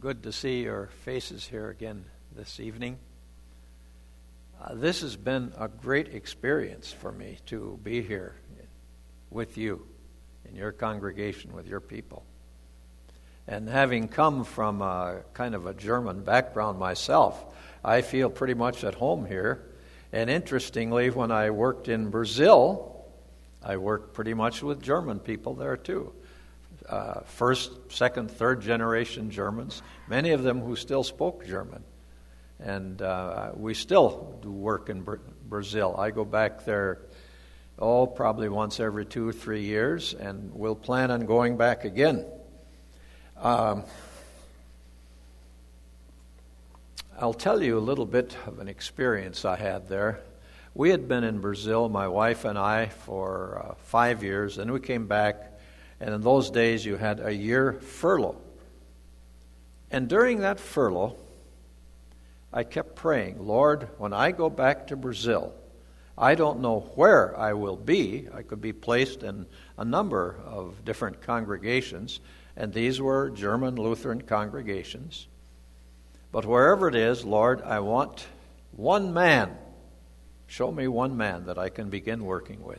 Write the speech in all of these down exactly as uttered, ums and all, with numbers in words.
good to see your faces here again this evening. Uh, this has been a great experience for me to be here with you, in your congregation, with your people. And having come from a kind of a German background myself, I feel pretty much at home here. And interestingly, when I worked in Brazil, I worked pretty much with German people there too. Uh, first, second, third generation Germans, many of them who still spoke German. And uh, we still do work in Br- Brazil. I go back there, oh, probably once every two or three years, and we'll plan on going back again. Um, I'll tell you a little bit of an experience I had there. We had been in Brazil, my wife and I, for uh, five years, and we came back. And in those days, you had a year furlough. And during that furlough, I kept praying, Lord, when I go back to Brazil, I don't know where I will be. I could be placed in a number of different congregations, and these were German Lutheran congregations. But wherever it is, Lord, I want one man. Show me one man that I can begin working with.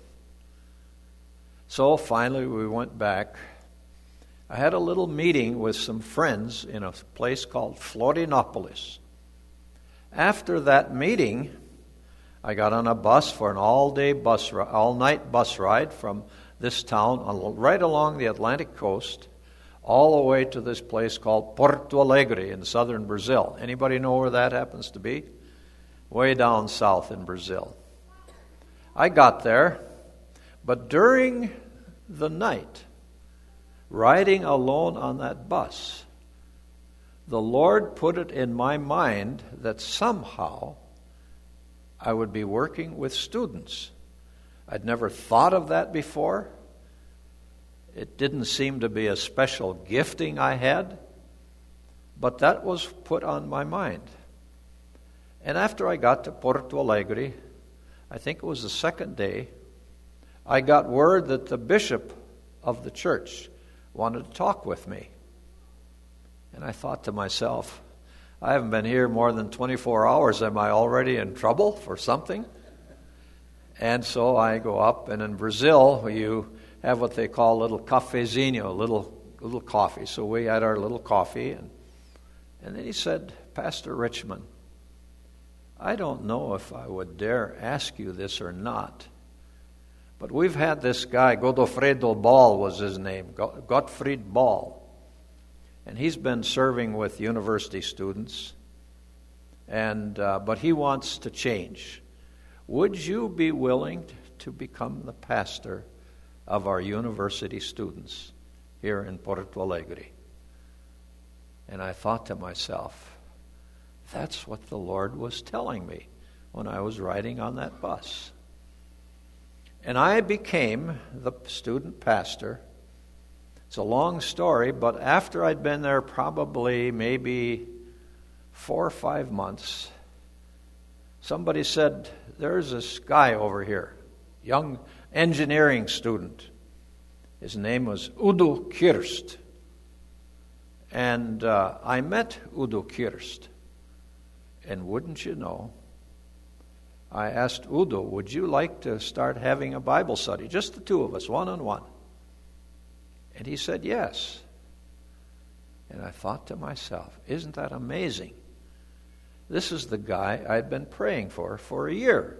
So finally we went back. I had a little meeting with some friends in a place called Florianopolis. After that meeting, I got on a bus for an all-day bus, all-night bus ride from this town right along the Atlantic coast, all the way to this place called Porto Alegre in southern Brazil. Anybody know where that happens to be? Way down south in Brazil. I got there. But during the night, riding alone on that bus, the Lord put it in my mind that somehow I would be working with students. I'd never thought of that before. It didn't seem to be a special gifting I had, but that was put on my mind. And after I got to Porto Alegre, I think it was the second day, I got word that the bishop of the church wanted to talk with me. And I thought to myself, I haven't been here more than twenty-four hours. Am I already in trouble for something? And so I go up, and in Brazil, you have what they call a little cafezinho, a little, little coffee. So we had our little coffee, and, and then he said, Pastor Richmond, I don't know if I would dare ask you this or not, but we've had this guy, Godofredo Ball was his name, Gottfried Ball. And he's been serving with university students, and uh, but he wants to change. Would you be willing to become the pastor of our university students here in Porto Alegre? And I thought to myself, that's what the Lord was telling me when I was riding on that bus. And I became the student pastor. It's a long story, but after I'd been there probably maybe four or five months, somebody said, there's this guy over here, young engineering student. His name was Udo Kirst. And uh, I met Udo Kirst. And wouldn't you know, I asked Udo, would you like to start having a Bible study? Just the two of us, one-on-one. And he said yes. And I thought to myself, isn't that amazing? This is the guy I'd been praying for for a year.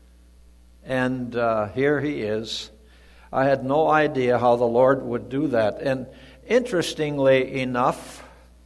And uh, here he is. I had no idea how the Lord would do that. And interestingly enough,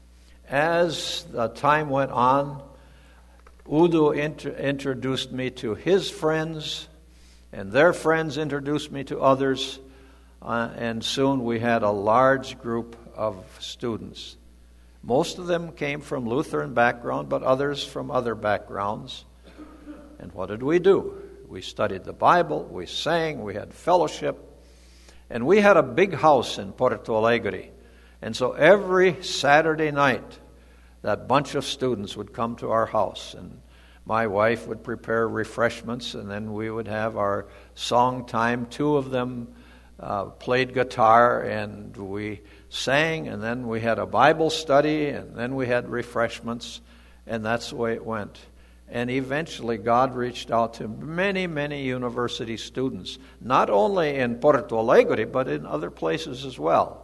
as the time went on, Udo int- introduced me to his friends, and their friends introduced me to others, uh, and soon we had a large group of students. Most of them came from Lutheran background, but others from other backgrounds. And what did we do? We studied the Bible, we sang, we had fellowship, and we had a big house in Porto Alegre. And so every Saturday night, that bunch of students would come to our house, and my wife would prepare refreshments, and then we would have our song time. Two of them uh, played guitar, and we sang, and then we had a Bible study, and then we had refreshments, and that's the way it went. And eventually God reached out to many, many university students, not only in Porto Alegre, but in other places as well.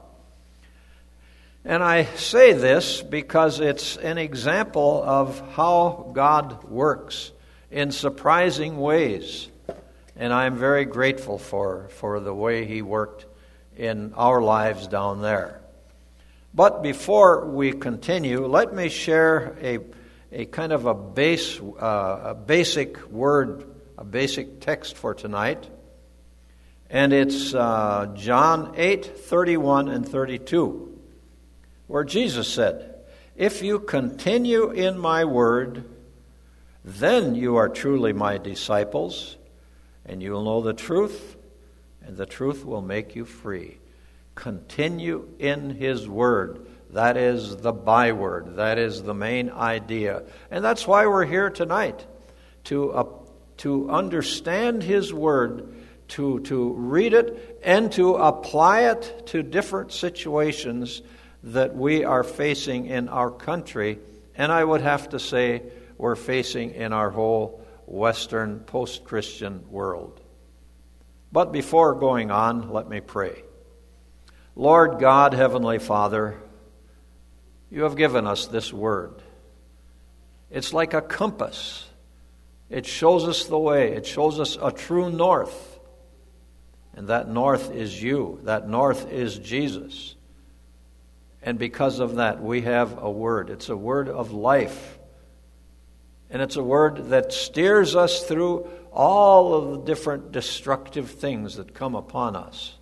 And I say this because it's an example of how God works in surprising ways. And I'm very grateful for, for the way He worked in our lives down there. But before we continue, let me share a a kind of a base, uh, a basic word, a basic text for tonight. And it's uh, John eight, thirty-one and thirty-two, where Jesus said, "If you continue in my word, then you are truly my disciples, and you will know the truth, and the truth will make you free." Continue in His word. That is the byword. That is the main idea. And that's why we're here tonight, to uh, to understand His word, to, to read it, and to apply it to different situations that we are facing in our country. And I would have to say we're facing in our whole Western post-Christian world. But before going on, let me pray. Lord God, Heavenly Father, You have given us this word. It's like a compass. It shows us the way. It shows us a true north. And that north is You. That north is Jesus. And because of that, we have a word. It's a word of life. And it's a word that steers us through all of the different destructive things that come upon us.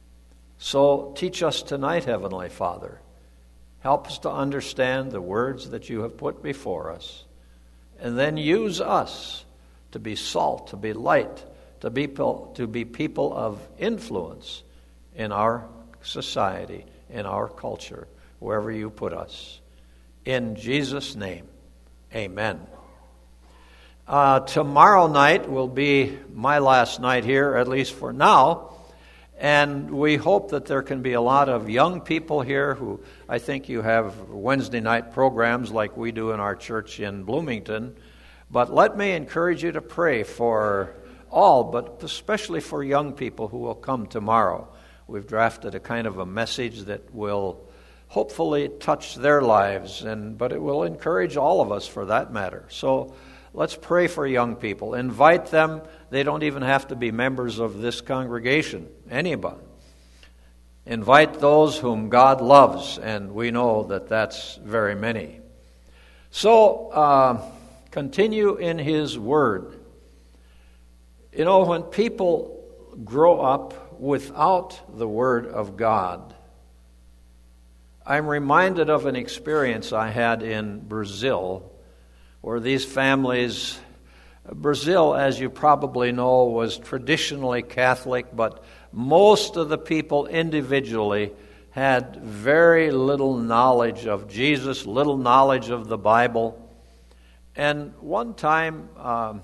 So teach us tonight, Heavenly Father. Help us to understand the words that You have put before us. And then use us to be salt, to be light, to be, to be people of influence in our society, in our culture, wherever You put us. In Jesus' name, amen. Uh, tomorrow night will be my last night here, at least for now. And we hope that there can be a lot of young people here who, I think you have Wednesday night programs like we do in our church in Bloomington. But let me encourage you to pray for all, but especially for young people who will come tomorrow. We've drafted a kind of a message that will hopefully touch their lives, and but it will encourage all of us for that matter. So let's pray for young people. Invite them. They don't even have to be members of this congregation. Anybody. Invite those whom God loves, and we know that that's very many. So, uh, continue in His Word. You know, when people grow up without the Word of God, I'm reminded of an experience I had in Brazil, where these families, Brazil, as you probably know, was traditionally Catholic, but most of the people individually had very little knowledge of Jesus, little knowledge of the Bible. And one time, um,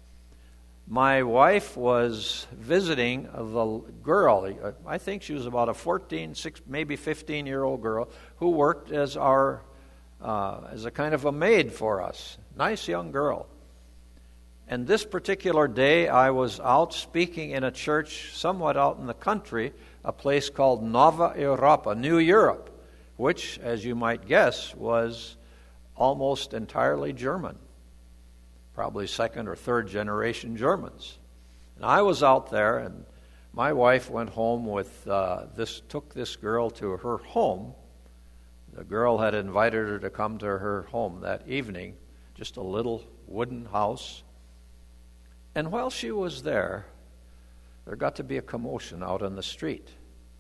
my wife was visiting the girl. I think she was about a fourteen, six, maybe fifteen-year-old girl who worked as our uh, as a kind of a maid for us. Nice young girl. And this particular day, I was out speaking in a church somewhat out in the country, a place called Nova Europa, New Europe, which, as you might guess, was almost entirely German, probably second or third generation Germans. And I was out there, and my wife went home with uh, this, took this girl to her home. The girl had invited her to come to her home that evening, just a little wooden house. And while she was there, there got to be a commotion out on the street.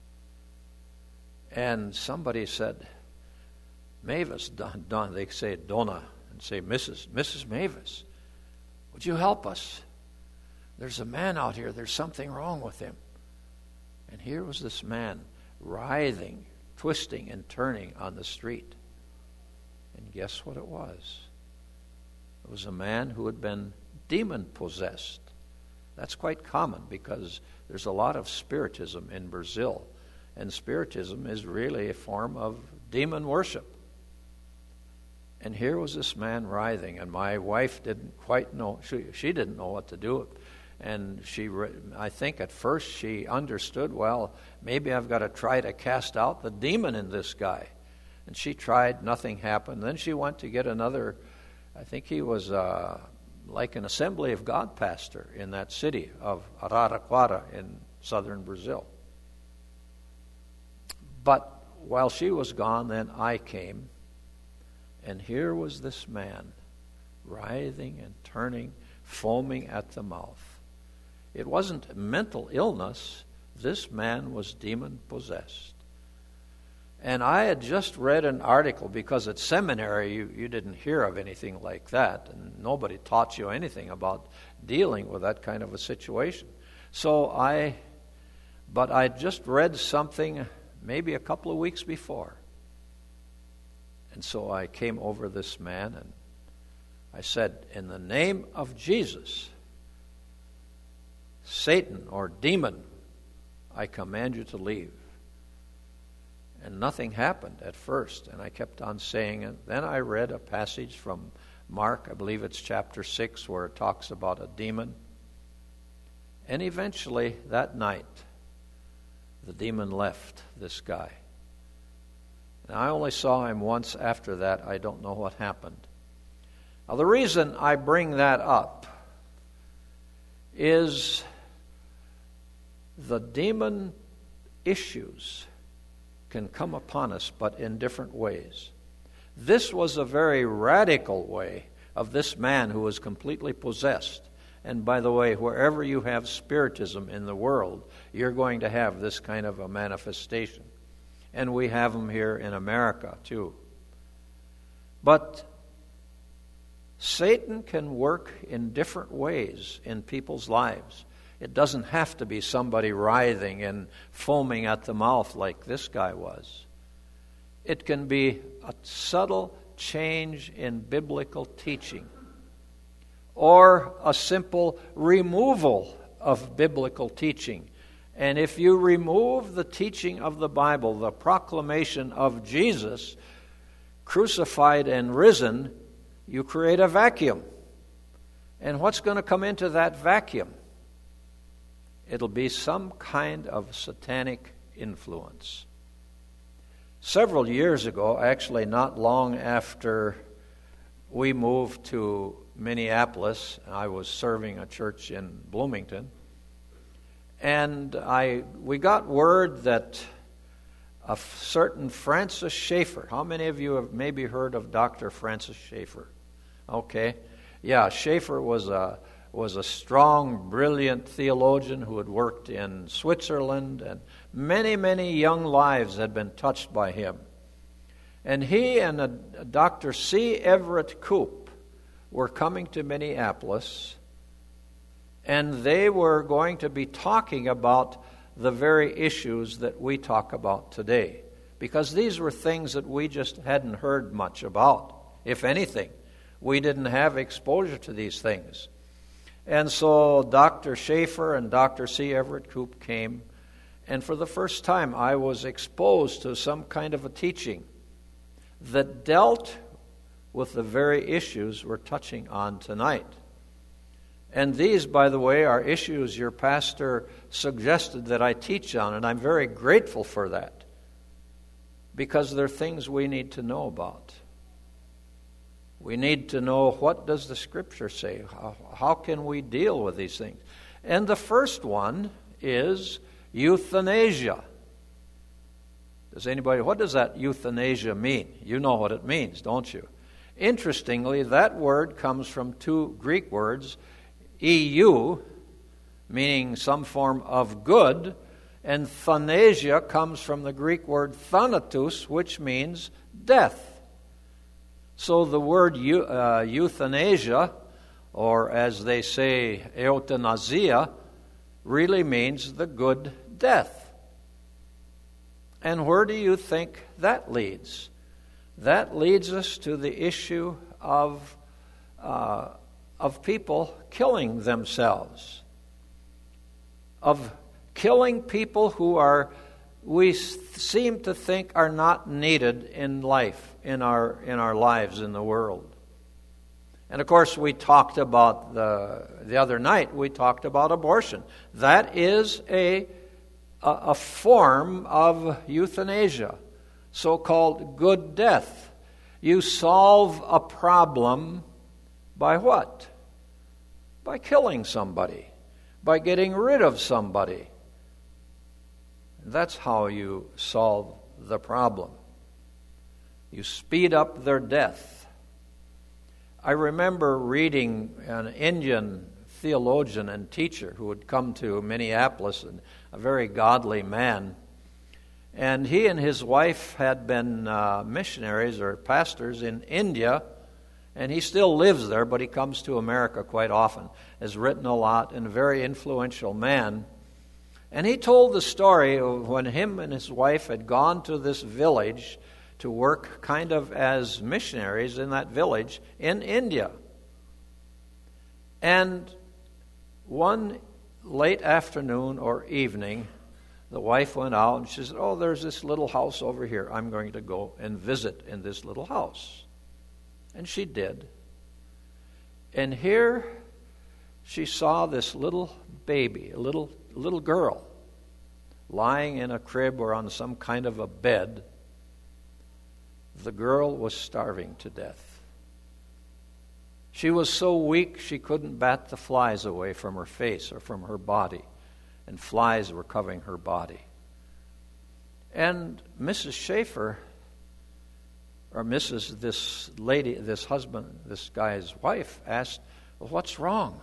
And somebody said, Mavis, Don, Don, they say Donna, and say Missus Missus Mavis, would you help us? There's a man out here, there's something wrong with him. And here was this man writhing, twisting and turning on the street. And guess what it was? It was a man who had been demon-possessed. That's quite common because there's a lot of spiritism in Brazil. And Spiritism is really a form of demon worship. And here was this man writhing, and my wife didn't quite know, she, she didn't know what to do. And she, I think at first she understood, well, maybe I've got to try to cast out the demon in this guy. And she tried, nothing happened. Then she went to get another, I think he was uh, like an Assembly of God pastor in that city of Araraquara in southern Brazil. But while she was gone, then I came. And here was this man, writhing and turning, foaming at the mouth. It wasn't mental illness. This man was demon-possessed. And I had just read an article, because at seminary you, you didn't hear of anything like that, and nobody taught you anything about dealing with that kind of a situation. So I, but I just read something maybe a couple of weeks before. And so I came over this man and I said, in the name of Jesus, Satan or demon, I command you to leave. And nothing happened at first, and I kept on saying it. Then I read a passage from Mark, I believe it's chapter six, where it talks about a demon. And eventually, that night, the demon left this guy. And I only saw him once after that. I don't know what happened. Now, the reason I bring that up is the demon issues can come upon us, but in different ways. This was a very radical way of this man who was completely possessed. And by the way, wherever you have Spiritism in the world, you're going to have this kind of a manifestation. And we have them here in America too. But Satan can work in different ways in people's lives. It doesn't have to be somebody writhing and foaming at the mouth like this guy was. It can be a subtle change in biblical teaching, or a simple removal of biblical teaching. And if you remove the teaching of the Bible, the proclamation of Jesus, crucified and risen, you create a vacuum. And what's going to come into that vacuum? It'll be some kind of satanic influence. Several years ago, actually not long after we moved to Minneapolis, I was serving a church in Bloomington, and I we got word that a certain Francis Schaeffer, how many of you have maybe heard of Doctor Francis Schaeffer? Okay. Yeah, Schaeffer was a was a strong, brilliant theologian who had worked in Switzerland, and many, many young lives had been touched by him. And he and a, a Doctor C. Everett Koop were coming to Minneapolis, and they were going to be talking about the very issues that we talk about today, because these were things that we just hadn't heard much about. If anything, we didn't have exposure to these things. And so Doctor Schaeffer and Doctor C. Everett Koop came, and for the first time I was exposed to some kind of a teaching that dealt with the very issues we're touching on tonight. And these, by the way, are issues your pastor suggested that I teach on, and I'm very grateful for that, because they're things we need to know about. We need to know, what does the Scripture say? How, how can we deal with these things? And the first one is euthanasia. Does anybody, what does that euthanasia mean? You know what it means, don't you? Interestingly, that word comes from two Greek words, eu, meaning some form of good, and thanasia comes from the Greek word thanatos, which means death. So the word uh, euthanasia, or as they say, euthanasia, really means the good death. And where do you think that leads? That leads us to the issue of uh, of people killing themselves, of killing people who are we seem to think are not needed in life, in our in our lives in the world. And of course, we talked about the the other night. We talked about abortion. That is a a, a form of euthanasia, so-called good death. You solve a problem by what? By killing somebody, by getting rid of somebody. That's how you solve the problem. You speed up their death. I remember reading an Indian theologian and teacher who had come to Minneapolis, and a very godly man. And he and his wife had been uh, missionaries or pastors in India, and he still lives there, but he comes to America quite often, has written a lot, and a very influential man. And he told the story of when him and his wife had gone to this village to work kind of as missionaries in that village in India. And one late afternoon or evening, the wife went out and she said, "Oh, there's this little house over here. I'm going to go and visit in this little house." And she did. And here she saw this little baby, a little little girl, lying in a crib or on some kind of a bed. The girl was starving to death. She was so weak she couldn't bat the flies away from her face or from her body, and flies were covering her body. And Missus Schaefer, or Missus this lady, this husband, this guy's wife, asked, "Well, what's wrong?"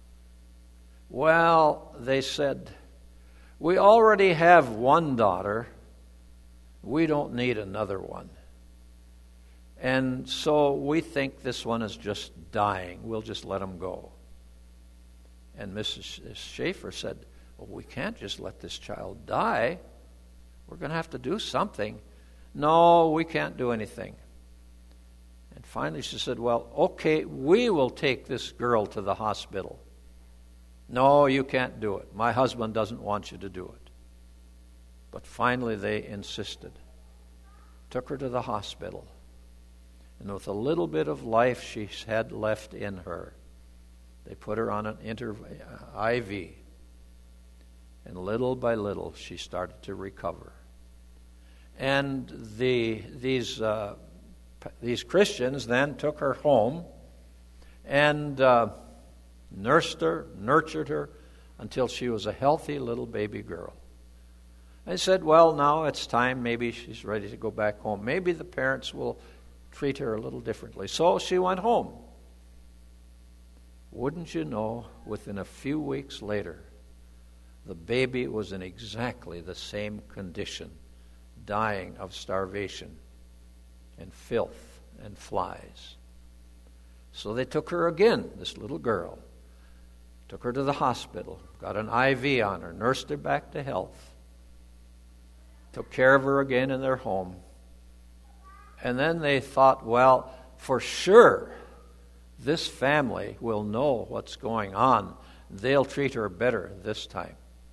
Well, they said, "We already have one daughter. We don't need another one. And so we think this one is just dying. We'll just let him go." And Missus Schaefer said, "Well, we can't just let this child die. We're going to have to do something." "No, we can't do anything." And finally she said, "Well, okay, we will take this girl to the hospital." "No, you can't do it. My husband doesn't want you to do it." But finally they insisted. Took her to the hospital. And with a little bit of life she had left in her, they put her on an inter- I V. And little by little she started to recover. And the these uh, these Christians then took her home and uh, nursed her, nurtured her until she was a healthy little baby girl. I said, "Well, now it's time. Maybe she's ready to go back home. Maybe the parents will treat her a little differently." So she went home. Wouldn't you know, within a few weeks later, the baby was in exactly the same condition, dying of starvation and filth and flies. So they took her again, this little girl, took her to the hospital, got an I V on her, nursed her back to health, took care of her again in their home. And then they thought, well, for sure, this family will know what's going on. They'll treat her better this time.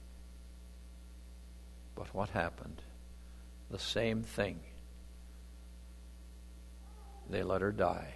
But what happened? The same thing. They let her die.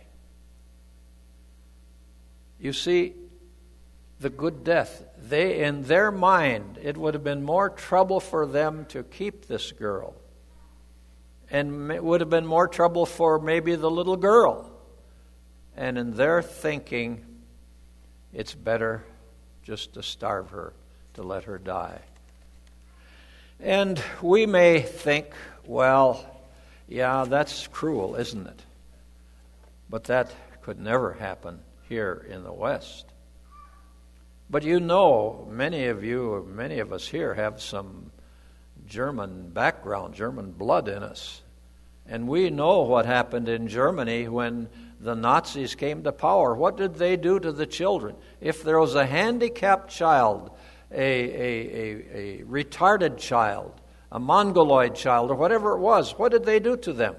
You see, the good death, they, in their mind, it would have been more trouble for them to keep this girl. And it would have been more trouble for maybe the little girl. And in their thinking, it's better just to starve her, to let her die. And we may think, well, yeah, that's cruel, isn't it? But that could never happen here in the West. But you know, many of you, many of us here have some German background, German blood in us. And we know what happened in Germany when the Nazis came to power. What did they do to the children? If there was a handicapped child, a, a, a, a retarded child, a mongoloid child, or whatever it was, what did they do to them?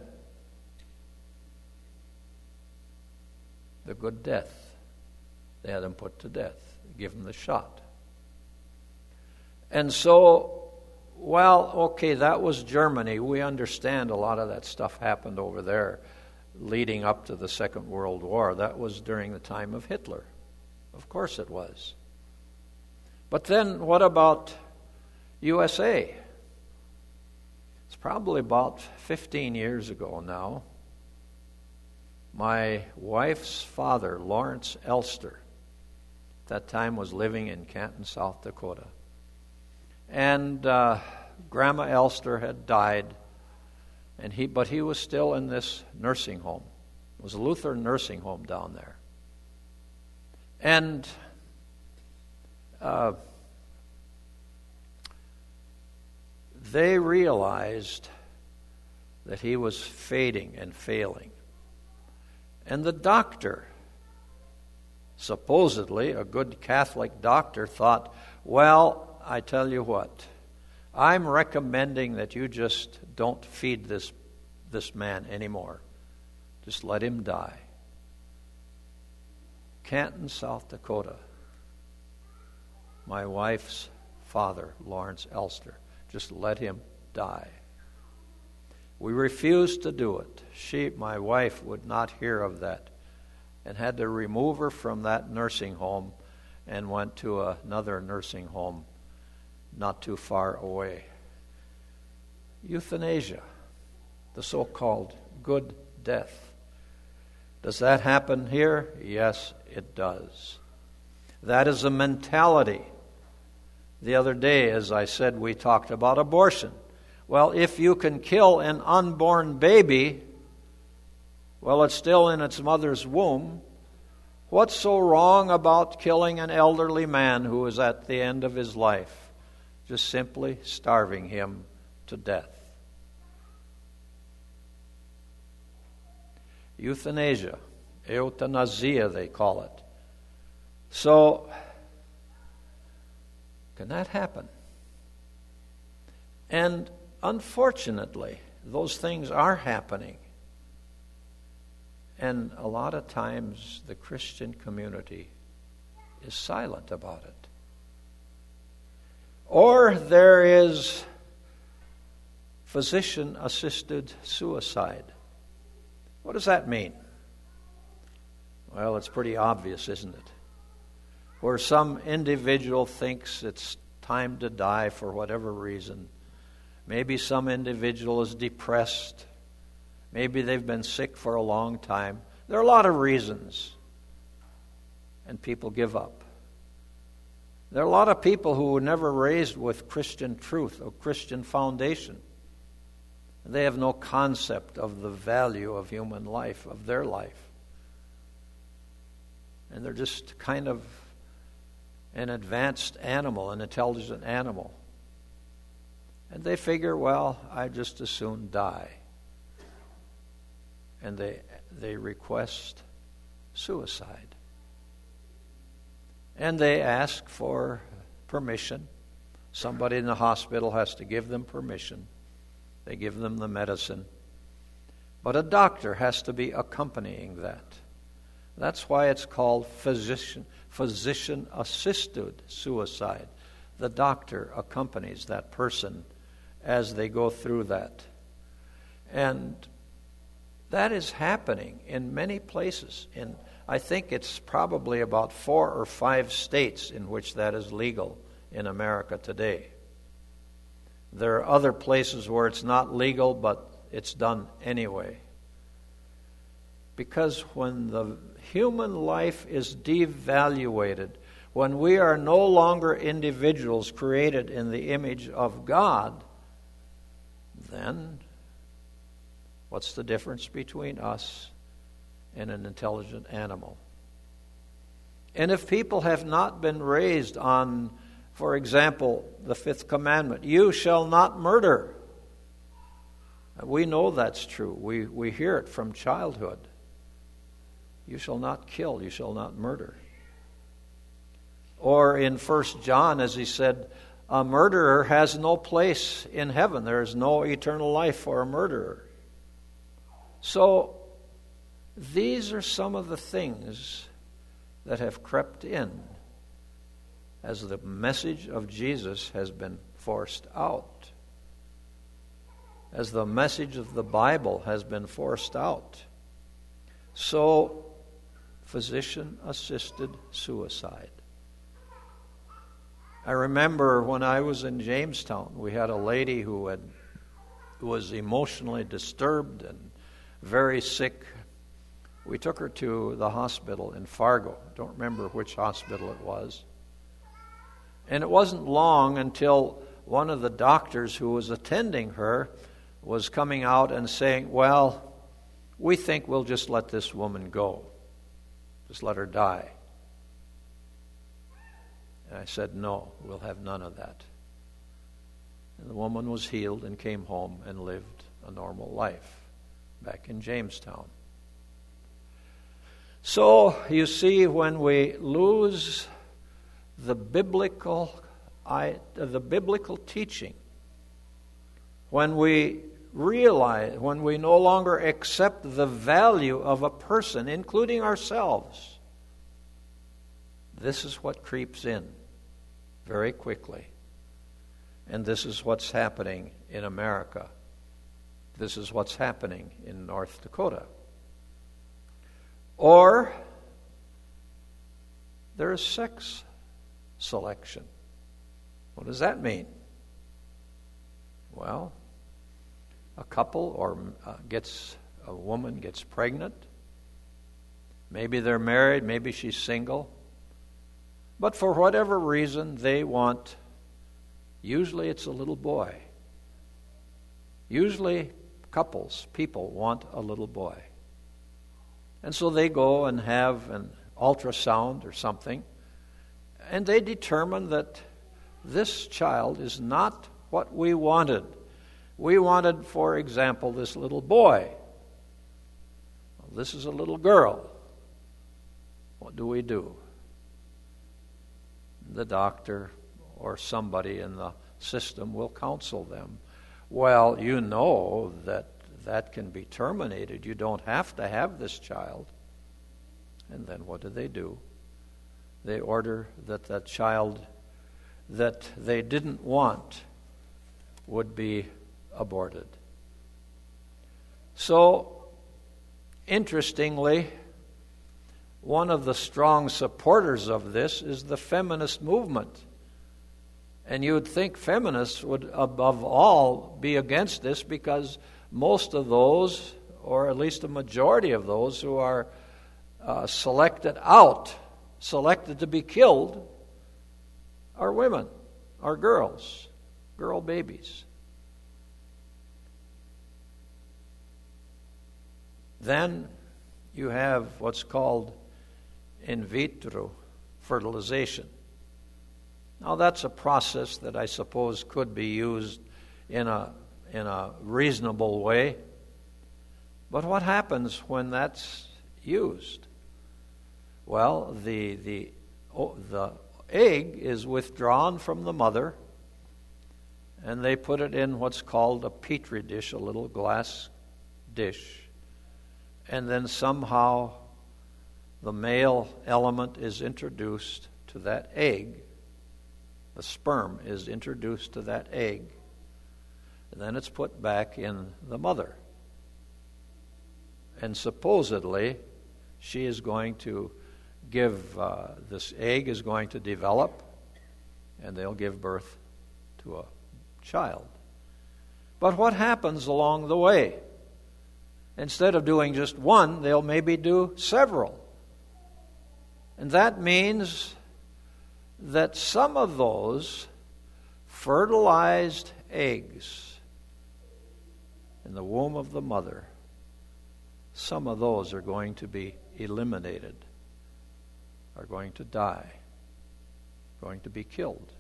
The good death. They had them put to death, give them the shot. And so Well, okay, that was Germany. We understand a lot of that stuff happened over there leading up to the Second World War. That was during the time of Hitler. Of course it was. But then what about U S A? It's probably about fifteen years ago now. My wife's father, Lawrence Elster, at that time was living in Canton, South Dakota. And uh, Grandma Elster had died, and he but he was still in this nursing home. It was a Lutheran nursing home down there. And uh, they realized that he was fading and failing. And the doctor, supposedly a good Catholic doctor, thought, well, I tell you what, I'm recommending that you just don't feed this this man anymore. Just let him die. Canton, South Dakota. My wife's father, Lawrence Elster, just let him die. We refused to do it. She, my wife, would not hear of that and had to remove her from that nursing home and went to another nursing home not too far away. Euthanasia, the so-called good death. Does that happen here? Yes, it does. That is a mentality. The other day, as I said, we talked about abortion. Well, if you can kill an unborn baby, well, it's still in its mother's womb. What's so wrong about killing an elderly man who is at the end of his life? Just simply starving him to death. Euthanasia, euthanasia they call it. So, can that happen? And unfortunately, those things are happening. And a lot of times the Christian community is silent about it. Or there is physician-assisted suicide. What does that mean? Well, it's pretty obvious, isn't it? Where some individual thinks it's time to die for whatever reason. Maybe some individual is depressed. Maybe they've been sick for a long time. There are a lot of reasons. And people give up. There are a lot of people who were never raised with Christian truth or Christian foundation. They have no concept of the value of human life, of their life. And they're just kind of an advanced animal, an intelligent animal. And they figure, well, I just as soon die. And they they request suicide. And they ask for permission. Somebody in the hospital has to give them permission. They give them the medicine. But a doctor has to be accompanying that. That's why it's called physician, physician-assisted suicide. The doctor accompanies that person as they go through that. And that is happening in many places. In, I think it's probably about four or five states in which that is legal in America today. There are other places where it's not legal, but it's done anyway. Because when the human life is devaluated, when we are no longer individuals created in the image of God, then what's the difference between us and an intelligent animal? And if people have not been raised on, for example, the fifth commandment, you shall not murder. We know that's true. We, we hear it from childhood. You shall not kill, you shall not murder. Or in First John, as he said, a murderer has no place in heaven. There is no eternal life for a murderer. So, these are some of the things that have crept in as the message of Jesus has been forced out, as the message of the Bible has been forced out. So, physician-assisted suicide. I remember when I was in Jamestown, we had a lady who had who was emotionally disturbed and very sick. We took her to the hospital in Fargo. I don't remember which hospital it was. And it wasn't long until one of the doctors who was attending her was coming out and saying, well, we think we'll just let this woman go. Just let her die. And I said, no, we'll have none of that. And the woman was healed and came home and lived a normal life back in Jamestown. So, you see, when we lose the biblical, I, the biblical teaching, when we realize, when we no longer accept the value of a person, including ourselves, this is what creeps in very quickly. And this is what's happening in America. This is what's happening in North Dakota. Or there is sex selection. What does that mean? Well, a couple or uh, gets a woman gets pregnant. Maybe they're married, maybe she's single. But for whatever reason, they want, usually it's a little boy. Usually couples, people want a little boy. And so they go and have an ultrasound or something, and they determine that this child is not what we wanted. We wanted, for example, this little boy. Well, this is a little girl. What do we do? The doctor or somebody in the system will counsel them. Well, you know that that can be terminated. You don't have to have this child. And then what do they do? They order that that child that they didn't want would be aborted. So, interestingly, one of the strong supporters of this is the feminist movement. And you would think feminists would, above all, be against this because most of those, or at least a majority of those who are uh, selected out, selected to be killed, are women, are girls, girl babies. Then you have what's called in vitro fertilization. Now that's a process that I suppose could be used in a in a reasonable way. But what happens when that's used? Well, the the oh, the egg is withdrawn from the mother, and they put it in what's called a petri dish, a little glass dish, and then somehow the male element is introduced to that egg. The sperm is introduced to that egg, and then it's put back in the mother. And supposedly, she is going to give, uh, this egg is going to develop, and they'll give birth to a child. But what happens along the way? Instead of doing just one, they'll maybe do several. And that means that some of those fertilized eggs in the womb of the mother, some of those are going to be eliminated, are going to die, going to be killed.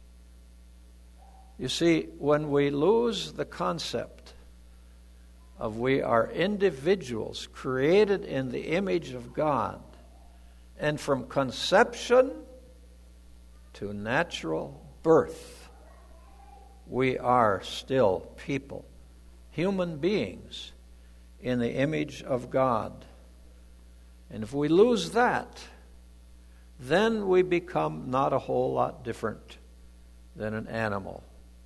You see, when we lose the concept of we are individuals created in the image of God, and from conception to natural birth, we are still people, human beings in the image of God. And if we lose that, then we become not a whole lot different than an animal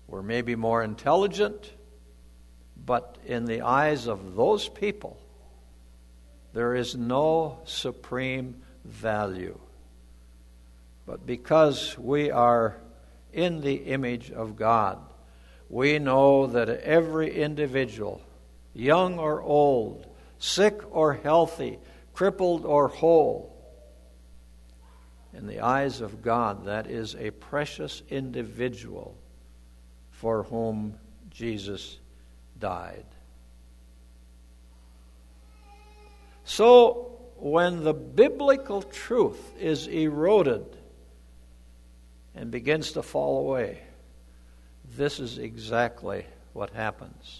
We're maybe more intelligent, but in the eyes of those people, there is no supreme value. But because we are in the image of God, we know that every individual, young or old, sick or healthy, crippled or whole, in the eyes of God, that is a precious individual for whom Jesus died. So, when the biblical truth is eroded and begins to fall away, this is exactly what happens.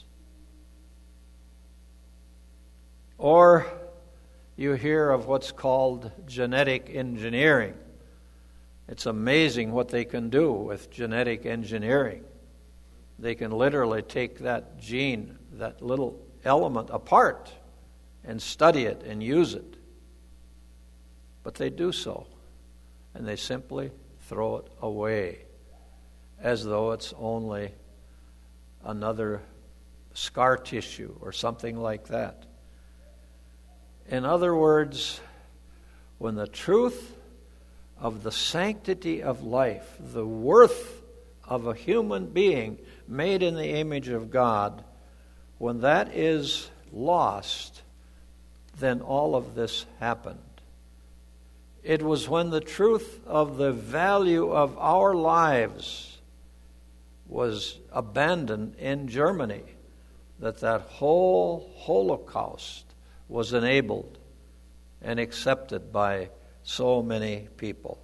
Or you hear of what's called genetic engineering. It's amazing what they can do with genetic engineering. They can literally take that gene, that little element apart, and study it and use it. But they do so, and they simply throw it away as though it's only another scar tissue or something like that. In other words, when the truth of the sanctity of life, the worth of a human being made in the image of God, when that is lost, then all of this happened. It was when the truth of the value of our lives was abandoned in Germany that that whole Holocaust was enabled and accepted by so many people.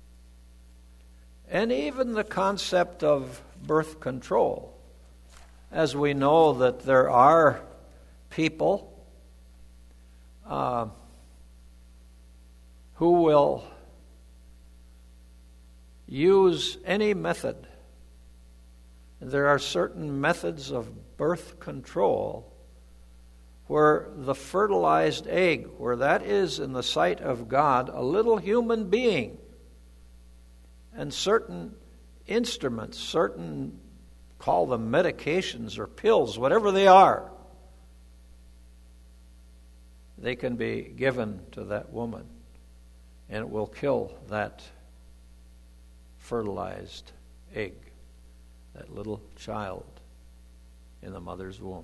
And even the concept of birth control, as we know that there are people uh, who will use any method. There are certain methods of birth control where the fertilized egg, where that is in the sight of God a little human being, and certain instruments, certain, call them medications or pills, whatever they are, they can be given to that woman, and it will kill that fertilized egg, that little child in the mother's womb.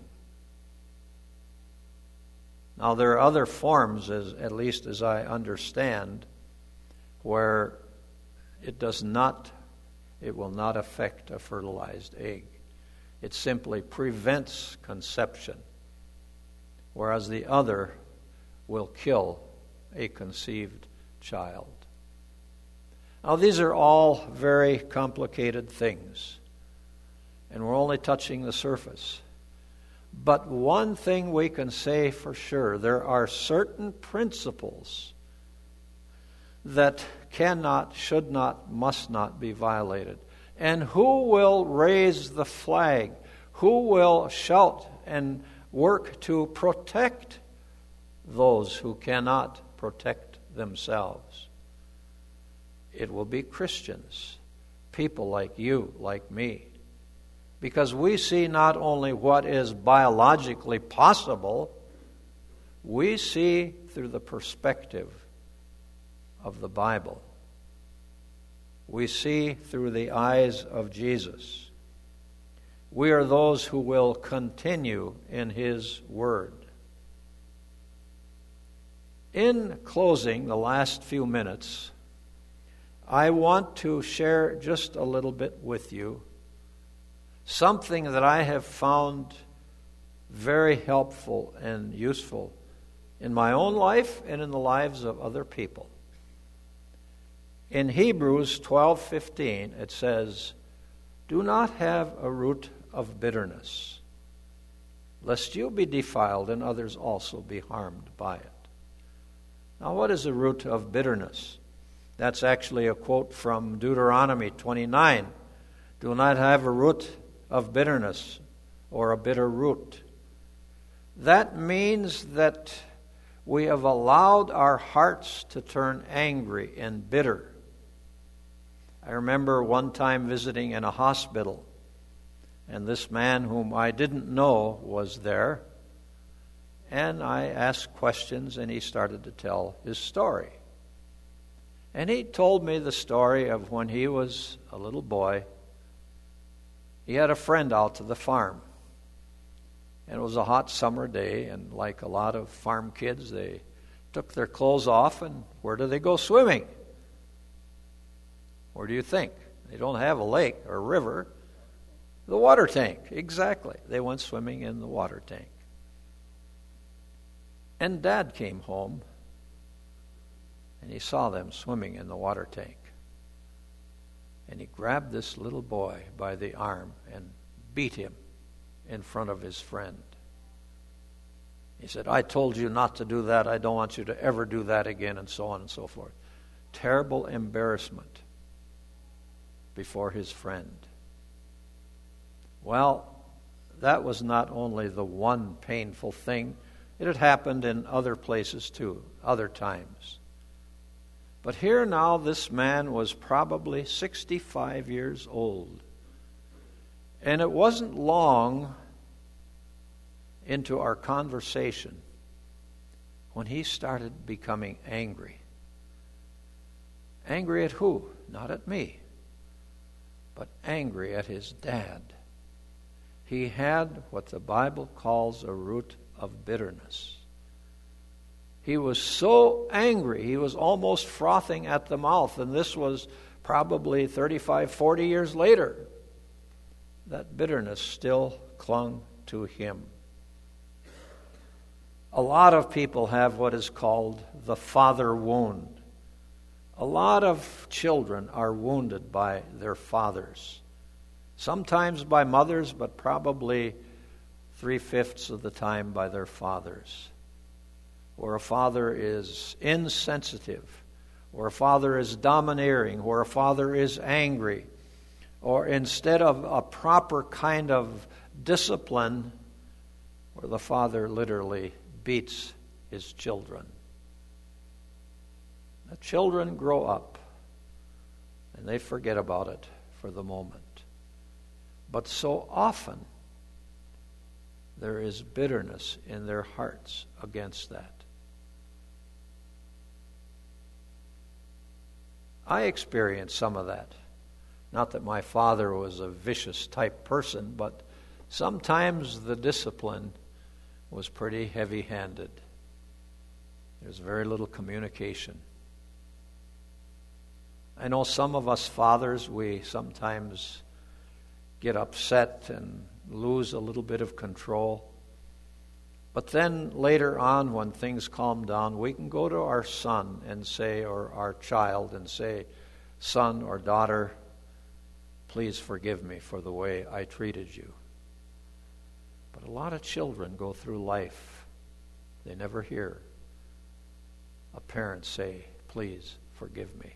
Now, there are other forms, as, at least as I understand, where it does not, it will not affect a fertilized egg. It simply prevents conception, whereas the other will kill a conceived child. Now, these are all very complicated things, and we're only touching the surface. But one thing we can say for sure, there are certain principles that cannot, should not, must not be violated. And who will raise the flag? Who will shout and work to protect those who cannot protect themselves? It will be Christians, people like you, like me. Because we see not only what is biologically possible, we see through the perspective of the Bible. We see through the eyes of Jesus. We are those who will continue in His Word. In closing, the last few minutes, I want to share just a little bit with you something that I have found very helpful and useful in my own life and in the lives of other people. In Hebrews twelve fifteen, it says, "Do not have a root of bitterness, lest you be defiled and others also be harmed by it." Now, what is a root of bitterness? That's actually a quote from Deuteronomy twenty-nine. Do not have a root of bitterness or a bitter root. That means that we have allowed our hearts to turn angry and bitter. I remember one time visiting in a hospital, And this man whom I didn't know was there. And I asked questions, and he started to tell his story. And he told me the story of when he was a little boy. He had a friend out to the farm. And it was a hot summer day, and like a lot of farm kids, they took their clothes off, and where do they go swimming? Where do you think? They don't have a lake or a river. The water tank, exactly. They went swimming in the water tank. And Dad came home, and he saw them swimming in the water tank. And he grabbed this little boy by the arm and beat him in front of his friend. He said, "I told you not to do that. I don't want you to ever do that again," and so on and so forth. Terrible embarrassment before his friend. Well, that was not only the one painful thing. It had happened in other places too, other times. But here now this man was probably sixty-five years old. And it wasn't long into our conversation when he started becoming angry. Angry at who? Not at me, but angry at his dad. He had what the Bible calls a root of bitterness. He was so angry, he was almost frothing at the mouth, and this was probably thirty-five, forty years later. That bitterness still clung to him. A lot of people have what is called the father wound. A lot of children are wounded by their fathers. Sometimes by mothers, but probably three-fifths of the time by their fathers. Where a father is insensitive, where a father is domineering, where a father is angry, or instead of a proper kind of discipline, where the father literally beats his children. The children grow up, and they forget about it for the moment. But so often, there is bitterness in their hearts against that. I experienced some of that. Not that my father was a vicious type person, but sometimes the discipline was pretty heavy-handed. There's very little communication. I know some of us fathers, we sometimes get upset and lose a little bit of control. But then later on, when things calm down, we can go to our son and say, or our child and say, "Son or daughter, please forgive me for the way I treated you." But a lot of children go through life. They never hear a parent say, "Please forgive me."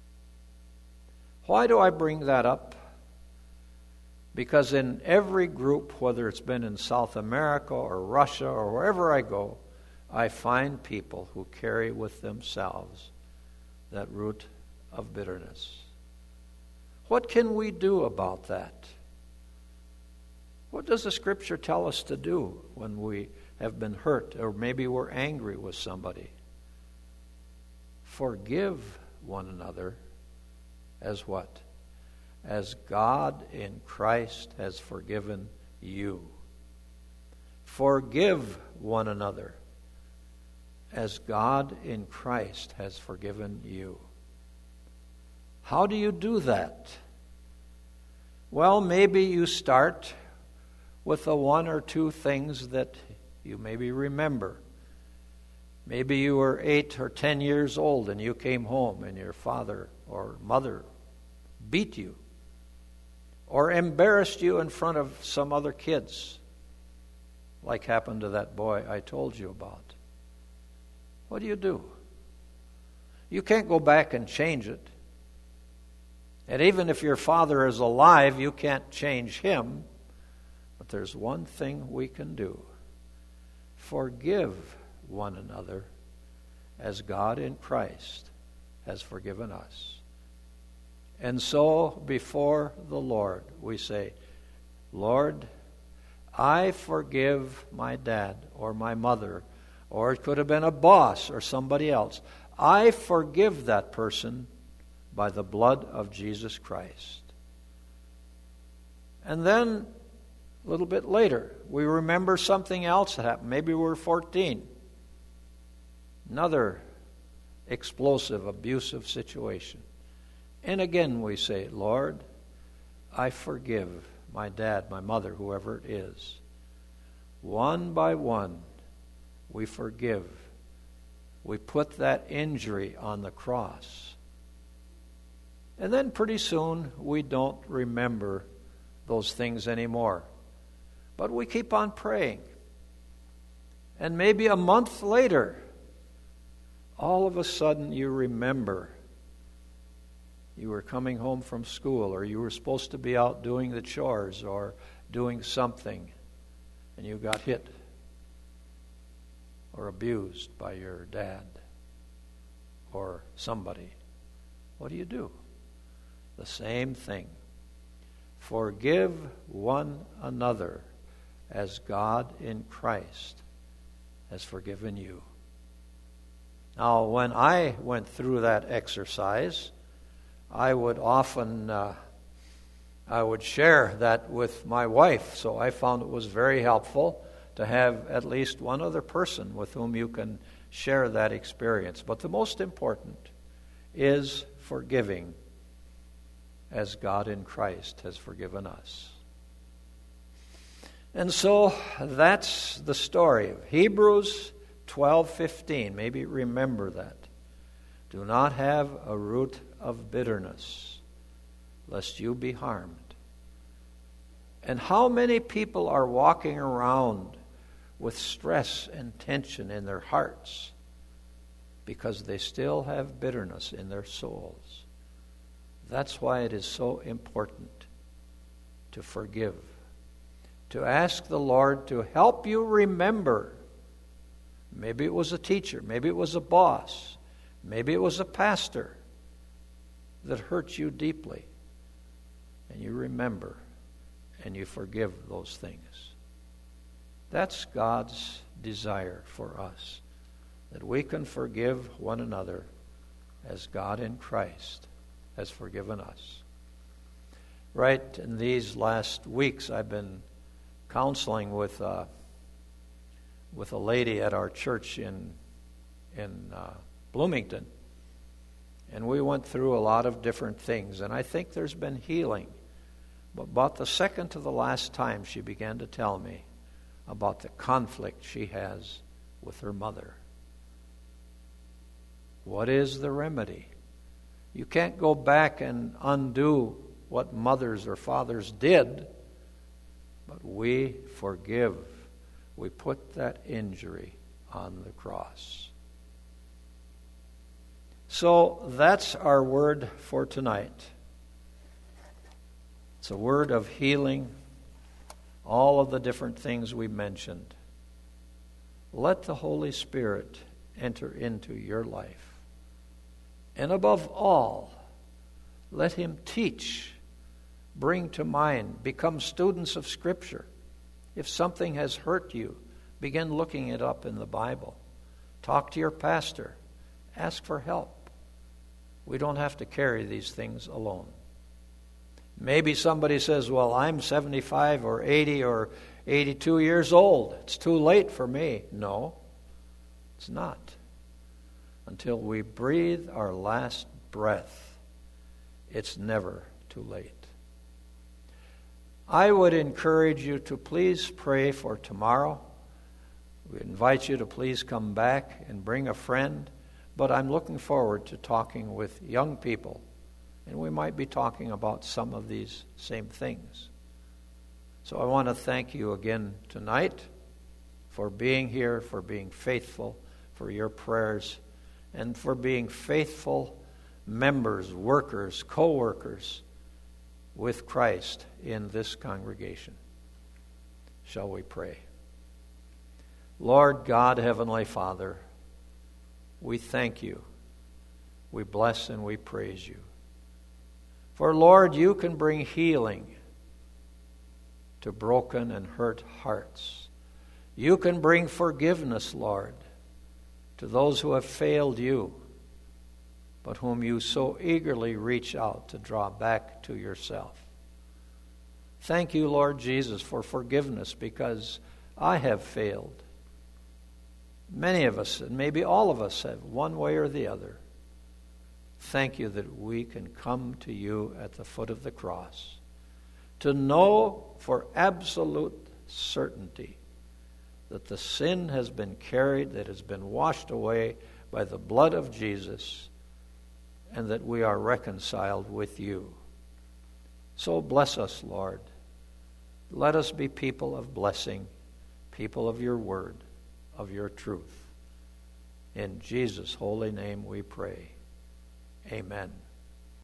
Why do I bring that up? Because in every group, whether it's been in South America or Russia or wherever I go, I find people who carry with themselves that root of bitterness. What can we do about that? What does the Scripture tell us to do when we have been hurt or maybe we're angry with somebody? Forgive one another as what? As God in Christ has forgiven you. Forgive one another as God in Christ has forgiven you. How do you do that? Well, maybe you start with the one or two things that you maybe remember. Maybe you were eight or ten years old and you came home and your father or mother beat you or embarrassed you in front of some other kids, like happened to that boy I told you about. What do you do? You can't go back and change it. And even if your father is alive, you can't change him. But there's one thing we can do. Forgive one another as God in Christ has forgiven us. And so before the Lord we say, Lord, I forgive my dad or my mother, or it could have been a boss or somebody else. I forgive that person by the blood of Jesus Christ. And then, a little bit later, we remember something else that happened. Maybe we were fourteen. Another explosive, abusive situation. And again we say, Lord, I forgive my dad, my mother, whoever it is. One by one, we forgive. We put that injury on the cross. And then pretty soon, we don't remember those things anymore. But we keep on praying. And maybe a month later, all of a sudden you remember you were coming home from school, or you were supposed to be out doing the chores or doing something, and you got hit or abused by your dad or somebody. What do you do? The same thing. Forgive one another as God in Christ has forgiven you. Now, when I went through that exercise, I would often, uh, I would share that with my wife. So I found it was very helpful to have at least one other person with whom you can share that experience. But the most important is forgiving as God in Christ has forgiven us. And so that's the story of Hebrews twelve fifteen. Maybe remember that. Do not have a root of bitterness, lest you be harmed. And how many people are walking around with stress and tension in their hearts because they still have bitterness in their souls? That's why it is so important to forgive, to ask the Lord to help you remember. Maybe it was a teacher, maybe it was a boss, maybe it was a pastor that hurt you deeply, and you remember and you forgive those things. That's God's desire for us, that we can forgive one another as God in Christ has forgiven us. Right in these last weeks, I've been counseling with uh, with a lady at our church in in uh, Bloomington, and we went through a lot of different things, and I think there's been healing. But about the second to the last time, she began to tell me about the conflict she has with her mother. What is the remedy? You can't go back and undo what mothers or fathers did, but we forgive. We put that injury on the cross. So that's our word for tonight. It's a word of healing, all of the different things we mentioned. Let the Holy Spirit enter into your life. And above all, let Him teach, bring to mind, become students of Scripture. If something has hurt you, begin looking it up in the Bible. Talk to your pastor. Ask for help. We don't have to carry these things alone. Maybe somebody says, well, I'm seventy-five or eighty or eighty-two years old. It's too late for me. No, it's not. Until we breathe our last breath, it's never too late. I would encourage you to please pray for tomorrow. We invite you to please come back and bring a friend. But I'm looking forward to talking with young people, and we might be talking about some of these same things. So I want to thank you again tonight for being here, for being faithful, for your prayers, and for being faithful members, workers, co-workers with Christ in this congregation. Shall we pray? Lord God, Heavenly Father, we thank you. We bless and we praise you. For, Lord, you can bring healing to broken and hurt hearts. You can bring forgiveness, Lord, to those who have failed you, but whom you so eagerly reach out to draw back to yourself. Thank you, Lord Jesus, for forgiveness, because I have failed. Many of us, and maybe all of us, have one way or the other. Thank you that we can come to you at the foot of the cross to know for absolute certainty that the sin has been carried, that has been washed away by the blood of Jesus, and that we are reconciled with you. So bless us, Lord. Let us be people of blessing, people of your word, of your truth. In Jesus' holy name we pray. Amen.